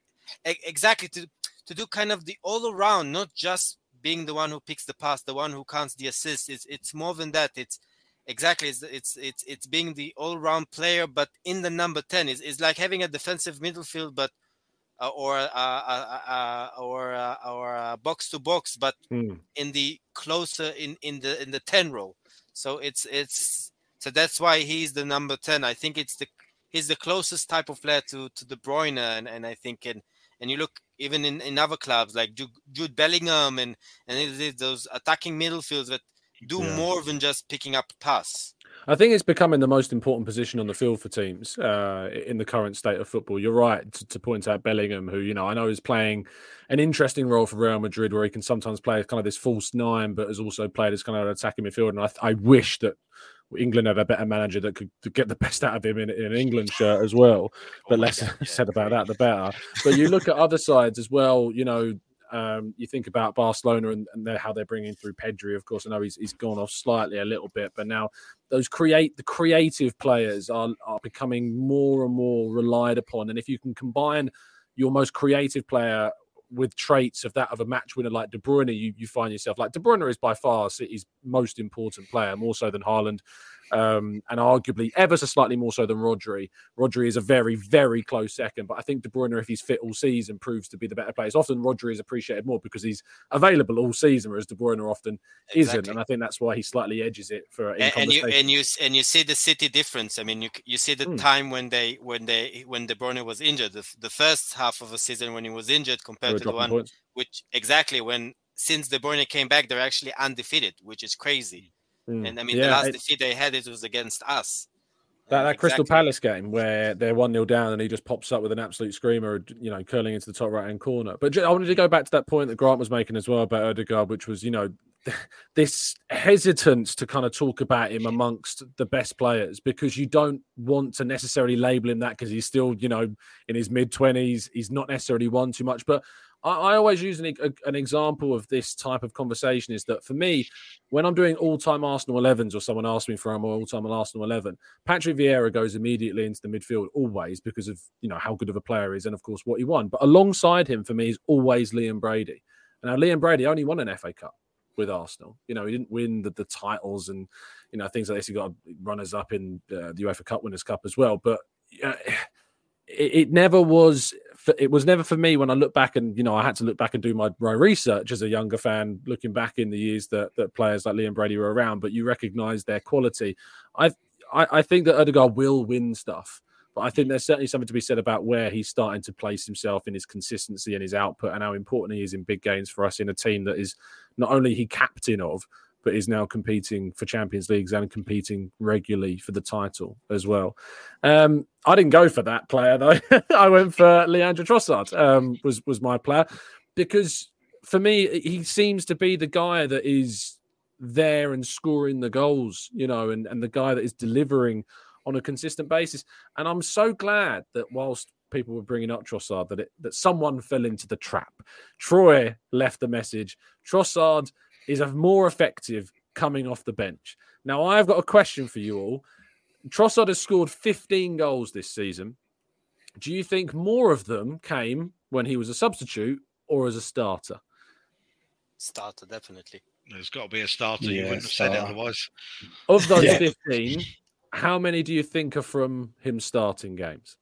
e- exactly to to do kind of the all around, not just being the one who picks the pass, the one who counts the assist. It's it's more than that. It's exactly it's it's it's, it's being the all round player, but in the number ten is is like having a defensive midfield, but uh, or uh, uh, uh, or uh, or uh, box to box, but Mm. in the closer in in the in the ten role. So it's it's so that's why he's the number ten. I think it's the he's the closest type of player to to De Bruyne, and, and I think and and you look even in, in other clubs like Jude, Jude Bellingham and and it is those attacking midfields that do Yeah. more than just picking up a pass. I think it's becoming the most important position on the field for teams uh, in the current state of football. You're right to, to point out Bellingham, who, you know, I know is playing an interesting role for Real Madrid, where he can sometimes play as kind of this false nine, but has also played as kind of an attacking midfielder. And I, I wish that England had a better manager that could, could get the best out of him in, in an England shirt as well. But less said about that, the better. But you look at other sides as well, you know, Um, you think about Barcelona and, and how they're bringing through Pedri. Of course, I know he's, he's gone off slightly a little bit, but now those create the creative players are, are becoming more and more relied upon. And if you can combine your most creative player with traits of that of a match winner like De Bruyne, you, you find yourself like De Bruyne is by far City's most important player, more so than Haaland. Um, and arguably ever so slightly more so than Rodri. Rodri is a very, very close second, but I think De Bruyne, if he's fit all season, proves to be the better player. It's often Rodri is appreciated more because he's available all season, whereas De Bruyne often Exactly. isn't, and I think that's why he slightly edges it for. In and, and you conversation. and you and you see the City difference. I mean, you you see the Mm. time when they when they when De Bruyne was injured, the, the first half of the season when he was injured They were compared to the dropping one points. which exactly when since De Bruyne came back, they're actually undefeated, which is crazy. Mm. And I mean, Yeah, the last it- defeat they had it was against us. That, Uh, that Crystal exactly. Palace game where they're one nil down and he just pops up with an absolute screamer, you know, curling into the top right hand corner. But ju- I wanted to go back to that point that Grant was making as well about Odegaard, which was, you know, this hesitance to kind of talk about him amongst the best players because you don't want to necessarily label him that because he's still, you know, in his mid twenties. He's not necessarily won too much. But I, I always use an, a, an example of this type of conversation is that for me, when I'm doing all-time Arsenal elevens or someone asks me for an all-time Arsenal eleven, Patrick Vieira goes immediately into the midfield always because of, you know, how good of a player he is and, of course, what he won. But alongside him, for me, is always Liam Brady. And now Liam Brady only won an F A Cup with Arsenal. You know, he didn't win the, the titles and, you know, things like this. He got runners-up in uh, the UEFA Cup Winners' Cup as well. But uh, it, it never was... It was never for me when I look back and, you know, I had to look back and do my, my research as a younger fan, looking back in the years that, that players like Liam Brady were around, but you recognise their quality. I've, I I think that Odegaard will win stuff, but I think there's certainly something to be said about where he's starting to place himself in his consistency and his output and how important he is in big games for us in a team that is not only he captain of, but is now competing for Champions Leagues and competing regularly for the title as well. Um, I didn't go for that player, though. I went for Leandro Trossard, um, was, was my player, because for me, he seems to be the guy that is there and scoring the goals, you know, and, and the guy that is delivering on a consistent basis. And I'm so glad that whilst people were bringing up Trossard, that, it, that someone fell into the trap. Troy left the message. Trossard is a more effective coming off the bench. Now, I've got a question for you all. Trossard has scored fifteen goals this season. Do you think more of them came when he was a substitute or as a starter? Starter, definitely. There's got to be a starter. Yeah, you wouldn't have said it starter. otherwise. Of those Yeah. fifteen, how many do you think are from him starting games?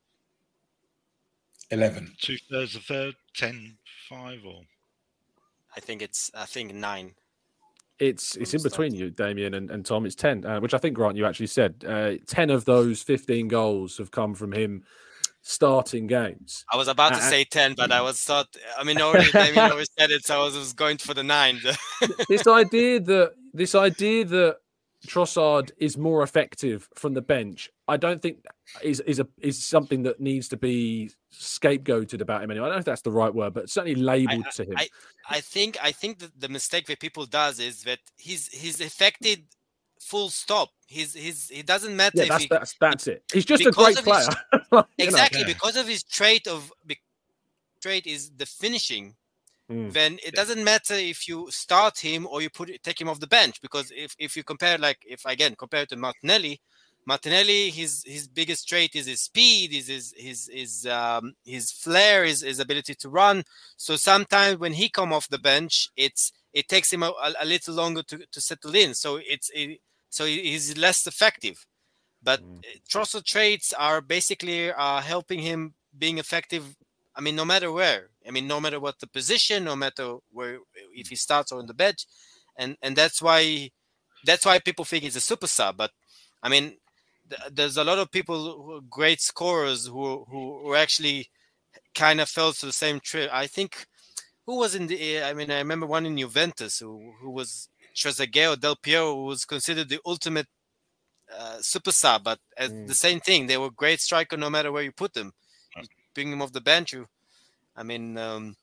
eleven. Two thirds, a third, ten, five, or I think it's I think nine. It's it's in From between you, Damien and, and Tom. It's ten, uh, which I think, Grant, you actually said. Uh, ten of those fifteen goals have come from him starting games. I was about to Uh, say ten, but I was thought. I mean, already David always said it, so I was, was going for the nine. This idea that this idea that Trossard is more effective from the bench, I don't think is is a is something that needs to be scapegoated about him anyway. I don't know if that's the right word, but certainly labelled I, to him. I, I think I think that the mistake that people does is that he's he's affected. Full stop. He's he's he doesn't matter. Yeah, if that's he, that's that's it. He's just a great player. His, exactly know. because of his trait of trait is the finishing. Mm. Then it doesn't matter if you start him or you put take him off the bench, because if, if you compare, like if again compare to Martinelli, Martinelli his his biggest trait is his speed, is his his his um his flair, is his ability to run. So sometimes when he come off the bench, it's it takes him a, a little longer to, to settle in. So it's it, so he's less effective. But mm. Trossard traits are basically uh, helping him being effective. I mean, no matter where. I mean, no matter what the position, no matter where, if he starts or on the bench, and and that's why that's why people think he's a super sub. But I mean, th- there's a lot of people, who are great scorers, who who, who actually kind of fell to the same trip. I think who was in the? I mean, I remember one in Juventus who who was Trezeguet or Del Piero, who was considered the ultimate uh, super sub. But as mm. the same thing, they were great striker no matter where you put them. Bring him off the bench. You, I mean, um,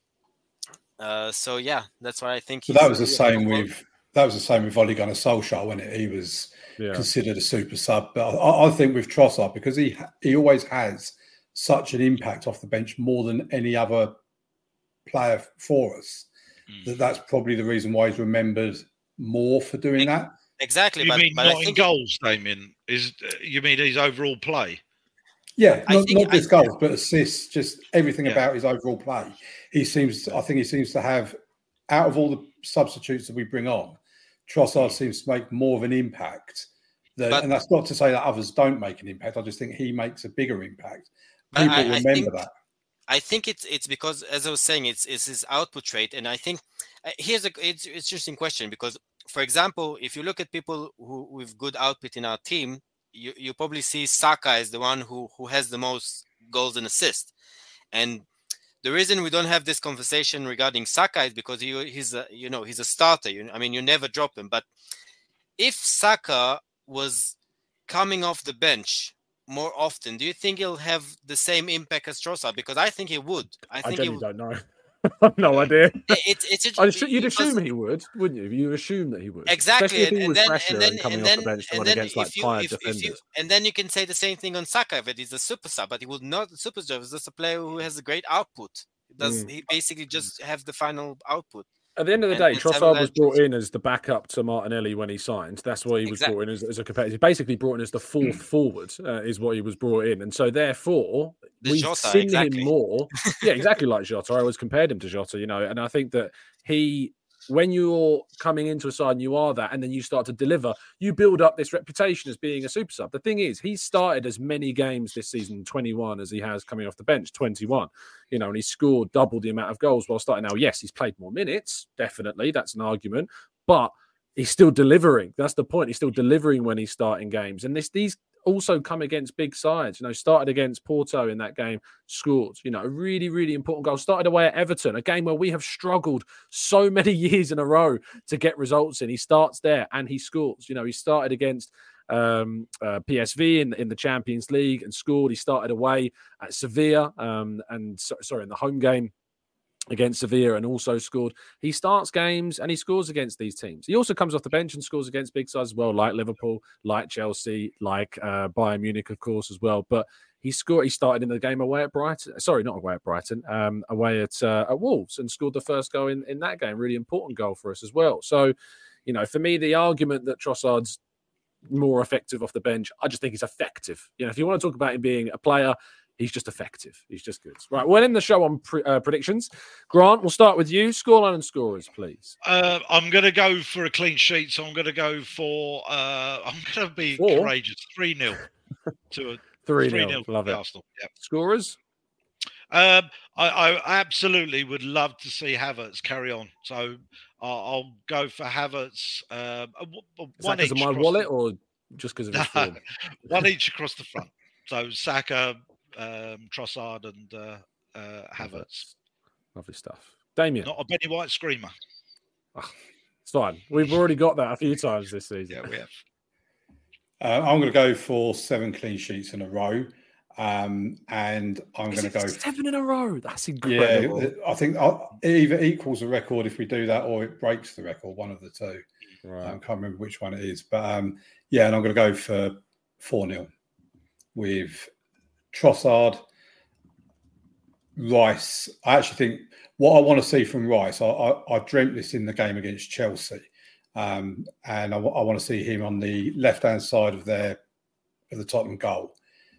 uh, so yeah, that's why I think. So that was the same with that was the same with Ole Gunnar Solskjaer, wasn't it? He was yeah. considered a super sub, but I, I think with Trossard, because he he always has such an impact off the bench more than any other player for us, mm. that that's probably the reason why he's remembered more for doing that. Exactly. You but, mean but not I in think goals, Damien? Is you mean his overall play? Yeah, I not, think, not just I, goals, but assists, just everything yeah. about his overall play. He seems, I think he seems to have, out of all the substitutes that we bring on, Trossard seems to make more of an impact. Than, but, and that's not to say that others don't make an impact. I just think he makes a bigger impact. People I, I remember think, that. I think it's it's because, as I was saying, it's, it's his output rate. And I think uh, here's a it's, it's an interesting question, because, for example, if you look at people who with good output in our team, You, you probably see Saka as the one who, who has the most goals and assists. And the reason we don't have this conversation regarding Saka is because he, he's a, you know, he's a starter. You, I mean, you never drop him. But if Saka was coming off the bench more often, do you think he'll have the same impact as Trossard? Because I think he would. I think I he would. don't know. I've no idea. It, it's, it's, I'd, you'd assume he would, wouldn't you? You assume that he would. Exactly. Especially if he and, was then, fresher and then, and coming and off then, the bench and then against like you, tired if, defenders. if you, and then you can say the same thing on Saka, that he's a super sub, but he would not a super sub. He's just a player who has a great output. He does mm. he basically just have the final output? At the end of the day, Trossard was brought in as the backup to Martinelli when he signed. That's why he was exactly. brought in as, as a competitor. Basically brought in as the fourth mm. forward uh, is what he was brought in. And so therefore, the we've Jota, seen exactly. him more. Yeah, exactly like Jota. I always compared him to Jota, you know, and I think that he... when you're coming into a side and you are that, and then you start to deliver, you build up this reputation as being a super sub. The thing is, he's started as many games this season, twenty-one, as he has coming off the bench, twenty-one. You know, and he scored double the amount of goals while starting now. Yes, he's played more minutes, definitely. That's an argument. But he's still delivering. That's the point. He's still delivering when he's starting games. And this these also come against big sides. You know, started against Porto in that game, scored, you know, a really, really important goal. Started away at Everton, a game where we have struggled so many years in a row to get results in. He starts there and he scores. You know, he started against um, uh, P S V in, in the Champions League and scored. He started away at Sevilla um, and, so, sorry, in the home game against Sevilla and also scored. He starts games and he scores against these teams. He also comes off the bench and scores against big sides as well, like Liverpool, like Chelsea, like uh, Bayern Munich, of course, as well. But he scored. He started in the game away at Brighton. Sorry, not away at Brighton, um, away at uh, at Wolves, and scored the first goal in, in that game. Really important goal for us as well. So, you know, for me, the argument that Trossard's more effective off the bench, I just think he's effective. You know, if you want to talk about him being a player, he's just effective. He's just good. Right, we'll end the show on pre- uh, predictions. Grant, we'll start with you. Scoreline and scorers, please. Uh, I'm going to go for a clean sheet, so I'm going to go for, uh, I'm going to be Four. courageous, three nil to a three nil. Love it. Arsenal. Yep. Scorers? Um, I, I absolutely would love to see Havertz carry on. So I'll, I'll go for Havertz. Um, one Is that because each of my wallet the... or just because of his form? One each across the front. So Saka, um, Trossard and uh, uh, Havertz. Lovely stuff. Damien. Not a Benny White screamer. Oh, it's fine. We've already got that a few times this season. Yeah, we have. Uh, I'm going to go for seven clean sheets in a row. Um, and I'm going to go seven in a row. That's incredible. Yeah, I think it either equals the record if we do that, or it breaks the record. One of the two. Right. I can't remember which one it is, but um, yeah, and I'm going to go for four nil with Trossard, Rice. I actually think what I want to see from Rice. I, I, I dreamt this in the game against Chelsea, um, and I, I want to see him on the left-hand side of their of the Tottenham goal,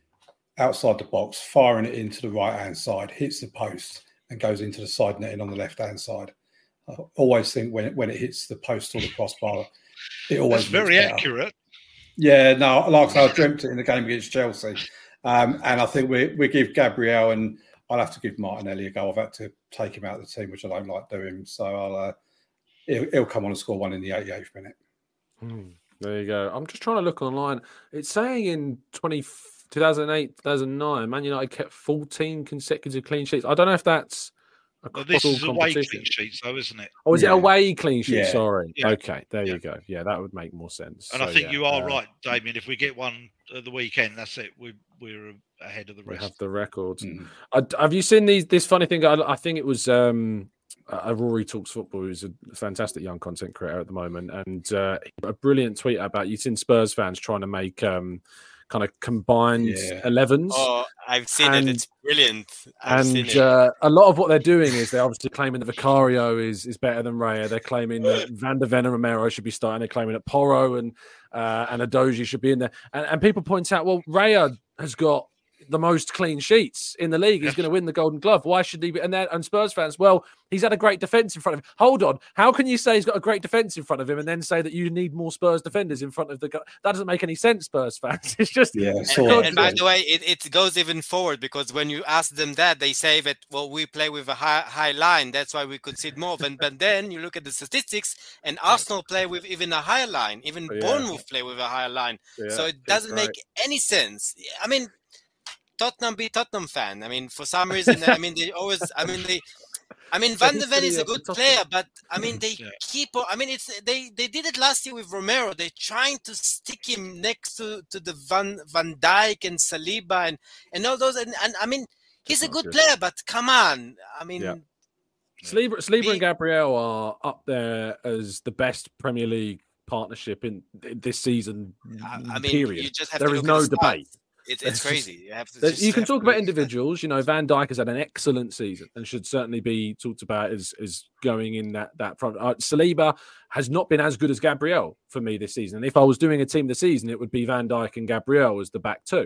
outside the box, firing it into the right-hand side, hits the post and goes into the side netting on the left-hand side. I always think when it, when it hits the post or the crossbar, it always That's very better. accurate. Yeah, no, like I said, I dreamt it in the game against Chelsea. Um, and I think we we give Gabriel, and I'll have to give Martinelli a go. I've had to take him out of the team, which I don't like doing. So I'll uh, he'll, he'll come on and score one in the eighty-eighth minute. Hmm, there you go. I'm just trying to look online. It's saying in twenty, two thousand eight, two thousand nine, Man United kept fourteen consecutive clean sheets. I don't know if that's well, this is away clean sheets, though, isn't it? Oh, is yeah. it away clean sheet? Yeah. Sorry. Yeah. Okay, there yeah. you go. Yeah, that would make more sense. And so, I think yeah. you are uh, right, Damien. If we get one at the weekend, that's it. We, we're ahead of the we rest. have the records. Mm. Uh, have you seen these? This funny thing. I, I think it was um, uh, Rory Talks Football, who's a fantastic young content creator at the moment, and uh, a brilliant tweet about you've seen Spurs fans trying to make um, kind of combined Yeah. elevens. Oh, I've seen And- it. It's brilliant. I've seen And it. uh, a lot of what they're doing is they're obviously claiming that Vicario is is better than Raya. They're claiming that Van der Ven and Romero should be starting. They're claiming that Porro and uh, and Adoji should be in there. And, and people point out, well, Raya has got the most clean sheets in the league. He's Yes. going to win the Golden Glove. Why should he be? And then and Spurs fans, well, he's had a great defense in front of him. Hold on, how can you say he's got a great defense in front of him and then say that you need more Spurs defenders in front of the? Go- that doesn't make any sense, Spurs fans. It's just Yeah, And, so and- and by the way, it, it goes even forward, because when you ask them that, they say that, well, we play with a high, high line. That's why we concede more. But, but then you look at the statistics, and Arsenal play with even a higher line. Even Yeah. Bournemouth play with a higher line. Yeah, so it it's doesn't great. make any sense. I mean, Tottenham be Tottenham fan. I mean, for some reason, I mean, they always, I mean, they, I mean, Van der Ven is a history of good the player, but I mean, they Yeah. keep. on- I mean, it's they they did it last year with Romero. They're trying to stick him next to, to the Van Van Dijk and Saliba and and all those. And, and I mean, he's That's a not good good. player, but come on. I mean, Yeah. Saliba, Saliba Be- and Gabriel are up there as the best Premier League partnership in in this season. I, I mean, period. you just have There to is look no at the debate. stats. It's, There's it's just- crazy. You have to. There's- just you can have talk to about look at that. individuals. You know, Van Dijk has had an excellent season and should certainly be talked about as, as going in that that front. Uh, Saliba has not been as good as Gabriel for me this season. And if I was doing a team this season, it would be Van Dijk and Gabriel as the back two.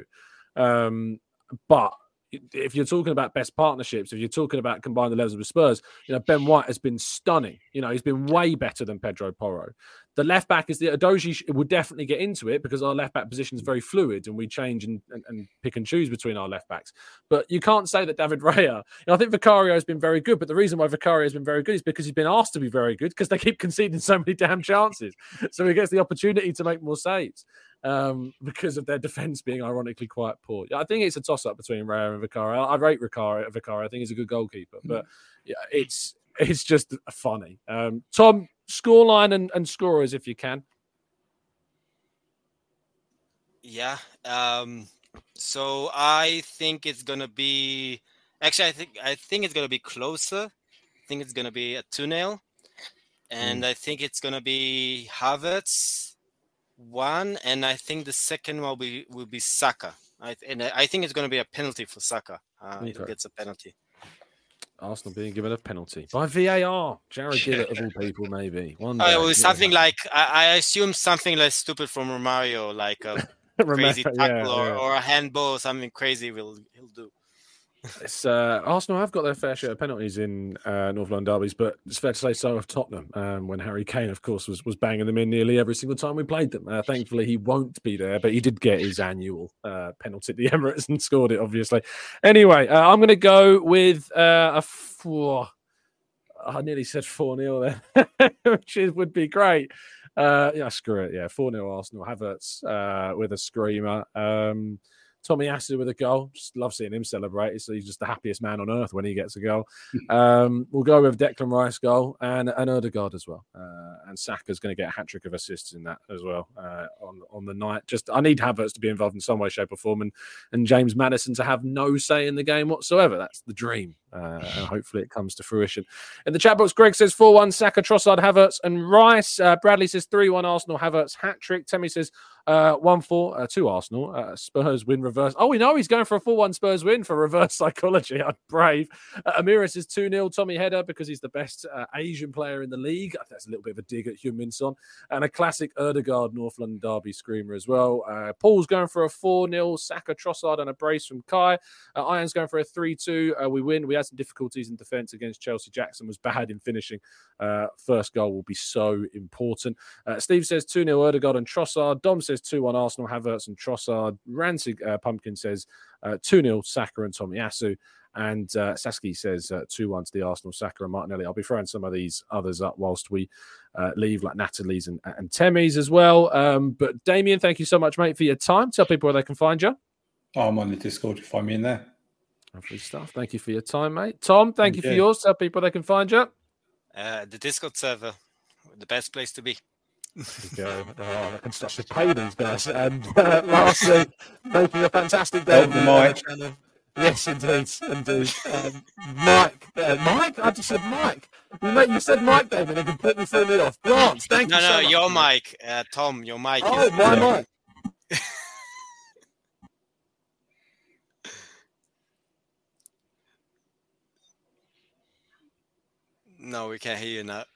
Um, but if you're talking about best partnerships, if you're talking about combined the levels with Spurs, you know, Ben White has been stunning. You know, he's been way better than Pedro Porro. The left back is the Adoji would definitely get into it because our left back position is very fluid and we change and, and, and pick and choose between our left backs. But you can't say that David Raya, you know, I think Vicario has been very good, but the reason why Vicario has been very good is because he's been asked to be very good because they keep conceding so many damn chances. So he gets the opportunity to make more saves um, because of their defence being ironically quite poor. I think it's a toss-up between Raya and Vicario. I rate Vicario. Vicario. I think he's a good goalkeeper, but yeah, it's it's just funny. Um, Tom, scoreline and, and scorers if you can. Yeah. Um, so I think it's gonna be. Actually, I think I think it's gonna be closer. I think it's gonna be a two nil, and I think it's gonna be Havertz one, and I think the second one will be will be Saka. I th- and I think it's gonna be a penalty for Saka. Uh, He Okay. gets a penalty. Arsenal being given a penalty by V A R. Jared Gillett of all people, maybe. One Oh, day. it was something like I, I assume something less stupid from Romario, like a crazy Remember- tackle yeah, or, yeah. or a handball or something crazy. Will he'll do. It's, uh, Arsenal have got their fair share of penalties in uh, North London derbies, but it's fair to say so have Tottenham. Um, when Harry Kane, of course, was, was banging them in nearly every single time we played them. Uh, thankfully, he won't be there, but he did get his annual uh, penalty at the Emirates and scored it, obviously. Anyway, uh, I'm going to go with uh, a four. I nearly said four nil there, which is, would be great. Uh, yeah, screw it. Yeah, four nil Arsenal. Havertz uh, with a screamer. Um, Tomiyasu with a goal. Just love seeing him celebrate. So he's just the happiest man on earth when he gets a goal. Um, we'll go with Declan Rice goal and an Ødegaard as well. Uh, and Saka's going to get a hat trick of assists in that as well uh, on on the night. Just I need Havertz to be involved in some way, shape, or form, and, and James Maddison to have no say in the game whatsoever. That's the dream. Uh, and hopefully it comes to fruition. In the chat box, Greg says four one, Saka, Trossard, Havertz, and Rice. Uh, Bradley says three one, Arsenal, Havertz, hat-trick. Temi says uh, one four, uh, two Arsenal, uh, Spurs win, reverse. Oh, we know he's going for a four one Spurs win for reverse psychology. I'm brave. Uh, Amira says two nil, Tommy Header, because he's the best uh, Asian player in the league. I think that's a little bit of a dig at Heung-min Son. And a classic Ødegaard North London derby screamer as well. Uh, Paul's going for a four nil, Saka, Trossard, and a brace from Kai. Uh, Iron's going for a three two. Uh, we win. We had some difficulties in defence against Chelsea. Jackson was bad in finishing. Uh, first goal will be so important. Uh, Steve says two nil Ødegaard and Trossard. Dom says two one Arsenal, Havertz and Trossard. Rancid uh, Pumpkin says uh, two nil Saka and Tomiyasu. And uh, Sasky says uh, two one to the Arsenal, Saka and Martinelli. I'll be throwing some of these others up whilst we uh, leave, like Natalie's and, and Temi's as well. Um, but Damien, thank you so much, mate, for your time. Tell people where they can find you. I'm on the Discord. You find me in there. Lovely stuff. Thank you for your time, mate. Tom, thank, thank you for you. yours. Tell people they can find you. Uh, the Discord server, the best place to be. There you go. Oh, I can start to pay these guys. And uh, lastly, making a fantastic day. The mic. Yes, indeed, indeed. Um, Mike, uh, Mike? I just said Mike. You, mate, you said Mike, David, and completely threw me off. Grant, thank no, you so No, much. no, your mic, uh, Tom, your mic. Oh, is my mic. No, we can't hear you now.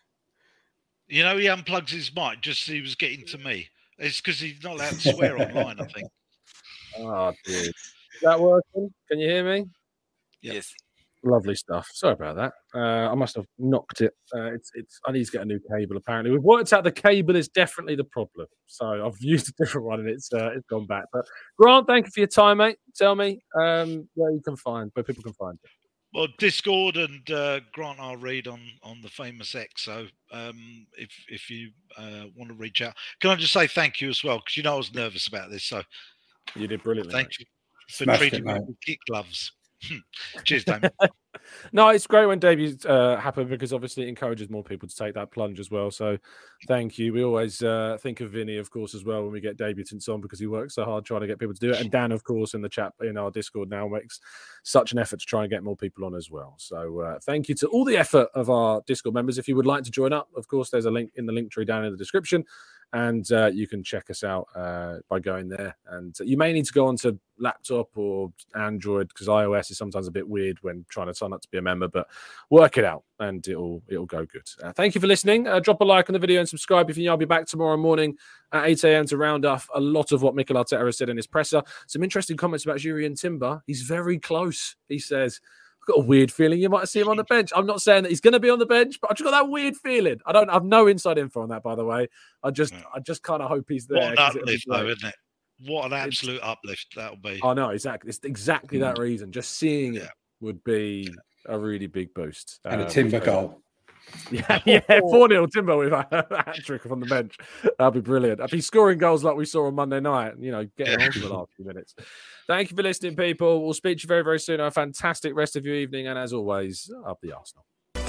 You know, he unplugs his mic just as he was getting to me. It's because he's not allowed to swear online, I think. Oh, dude. Is that working? Can you hear me? Yep. Yes. Lovely stuff. Sorry about that. Uh, I must have knocked it. Uh, it's, it's. I need to get a new cable, apparently. We've worked out the cable is definitely the problem. So I've used a different one and it's uh, it's gone back. But Grant, thank you for your time, mate. Tell me um, where you can find, where people can find you. Well, Discord and uh, Grant R. Reid on, on the famous X. So um, if if you uh, want to reach out, can I just say thank you as well? Because you know I was nervous about this. So you did brilliantly. Thank mate. you for Smashed treating it, me mate. with kit gloves. Cheers, Damien. No, it's great when debuts uh, happen because obviously it encourages more people to take that plunge as well. So thank you. We always uh, think of Vinny, of course, as well when we get debutants on because he works so hard trying to get people to do it. And Dan, of course, in the chat in our Discord now makes such an effort to try and get more people on as well. So uh, thank you to all the effort of our Discord members. If you would like to join up, of course, there's a link in the link tree down in the description. And uh, you can check us out uh, by going there. And you may need to go onto laptop or Android because iOS is sometimes a bit weird when trying to sign up to be a member. But work it out, and it'll it'll go good. Uh, thank you for listening. Uh, drop a like on the video and subscribe if you know. I'll be back tomorrow morning at eight a.m. to round off a lot of what Mikel Arteta has said in his presser. Some interesting comments about Jurrien Timber. He's very close. He says, got a weird feeling you might see him on the bench. I'm not saying that he's going to be on the bench, but I've just got that weird feeling. I don't I have no inside info on that, by the way. I just Yeah. I just kind of hope he's there. What an uplift, though, isn't it? What an absolute it's, uplift that'll be. I know, exactly. It's exactly mm. that reason. Just seeing yeah. it would be a really big boost. And um, a Timber goal. Yeah, yeah, four nil Timber with a hat trick from the bench. That'd be brilliant. If he's scoring goals like we saw on Monday night, you know, getting on for the last few minutes. Thank you for listening, people. We'll speak to you very, very soon. Have a fantastic rest of your evening. And as always, up the Arsenal.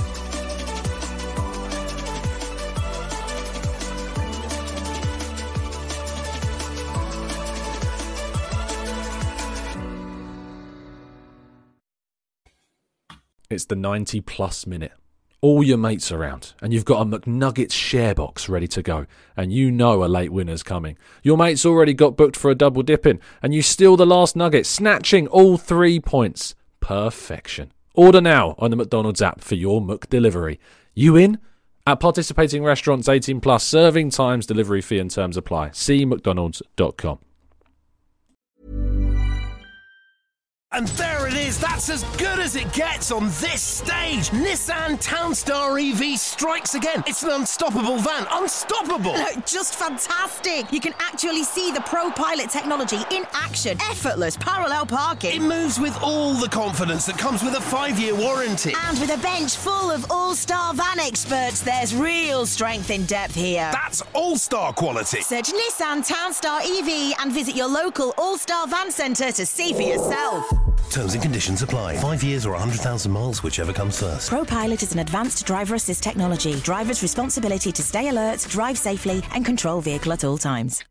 It's the ninety plus minute. All your mates around, and you've got a McNuggets share box ready to go, and you know a late winner's coming. Your mate's already got booked for a double dipping, and you steal the last nugget, snatching all three points. Perfection. Order now on the McDonald's app for your McDelivery. You in? At participating restaurants eighteen plus, serving times, delivery fee and terms apply. See mcdonalds dot com. And there it is, that's as good as it gets on this stage. Nissan Townstar E V strikes again. It's an unstoppable van, unstoppable. Just fantastic. You can actually see the ProPilot technology in action. Effortless parallel parking. It moves with all the confidence that comes with a five-year warranty. And with a bench full of all-star van experts, there's real strength in depth here. That's all-star quality. Search Nissan Townstar E V and visit your local all-star van centre to see for yourself. Terms and conditions apply. Five years or one hundred thousand miles, whichever comes first. ProPilot is an advanced driver assist technology. Driver's responsibility to stay alert, drive safely, and control vehicle at all times.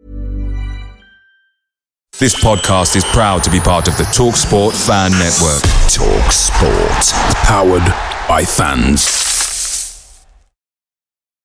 This podcast is proud to be part of the TalkSport Fan Network. TalkSport. Powered by fans.